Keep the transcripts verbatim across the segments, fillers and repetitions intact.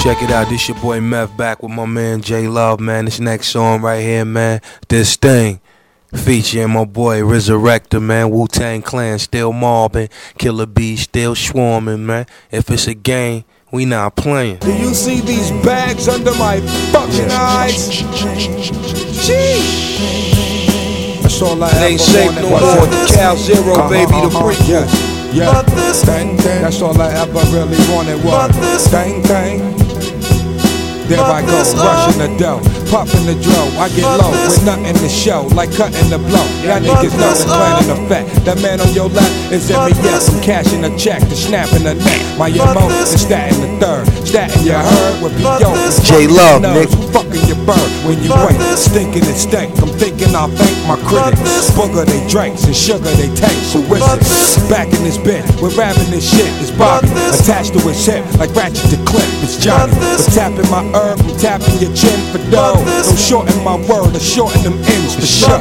Check it out, this your boy Meth back with my man J Love, man. This next song right here, man, This Thing, featuring my boy Resurrector, man. Wu-Tang Clan still mobbing, Killer B still swarming, man. If it's a game, we not playing. Do you see these bags under my fucking eyes? Jeez. That's all I it ain't safe no more. The Cal Zero, uh-huh, baby, the uh-huh. brick. Yeah, yeah. Thing, thing. That's all I ever really wanted was thing, thing. There I go, rushing the dough, puffing the dro. I get low with nothing to show, like cutting the blow. Y'all niggas know the plan in effect. That man on your left is M E S. I'm cashing a check to snapping the neck. My M O is statting the third. Statting your heard with P O. J Love, nigga. Fucking your bird when you wait, stinking and stink. I'm thinking I'll thank my critics. Booger they drinks and sugar they take. So with it, back in this bed, we're rapping this shit. It's Bobby attached to his hip like Ratchet to Clip. It's Johnny, but tapping my herb, I'm tapping your chin for dough. Don't shorten my word or shorten them ends for sure.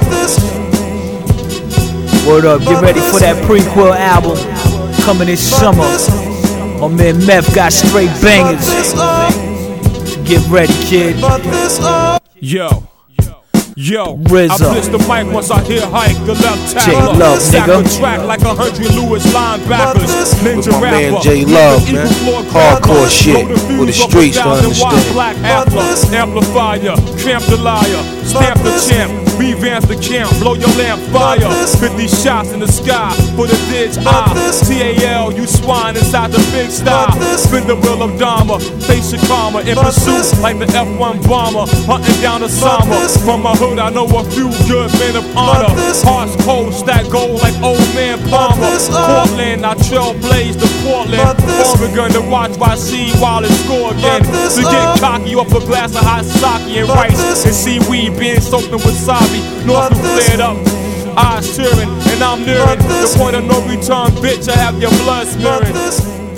Word up, get ready for that prequel album coming this summer. My man Meth got straight bangers. Get ready, kid. Yo. Yo, Rizzo. I blitz the mic once I hear hike the left J Love, stack nigga. the track like a hundred Lewis linebackers. Ninja With my rapper. man J Love, man. Hardcore shit with the streets to understand. Black amplifier, tramp the liar, stamp the champ, revamp the camp, blow your lamp fire. fifty shots in the sky for the ditch. I T A L, you swine inside the big style. Spin the wheel of Dharma, face your karma in pursuit like the F one bomber, hunting down the summer from my hood. I know a few good men of honor. Hearts cold, stack gold like old man Palmer. Portland, I trailblaze the Portland. Oregon to watch Y C while it score again. To get cocky off a glass of hot sake and rice and seaweed being soaked in wasabi. North flared up, eyes tearing, and I'm nearing the point of no return, bitch. I have your blood smearing.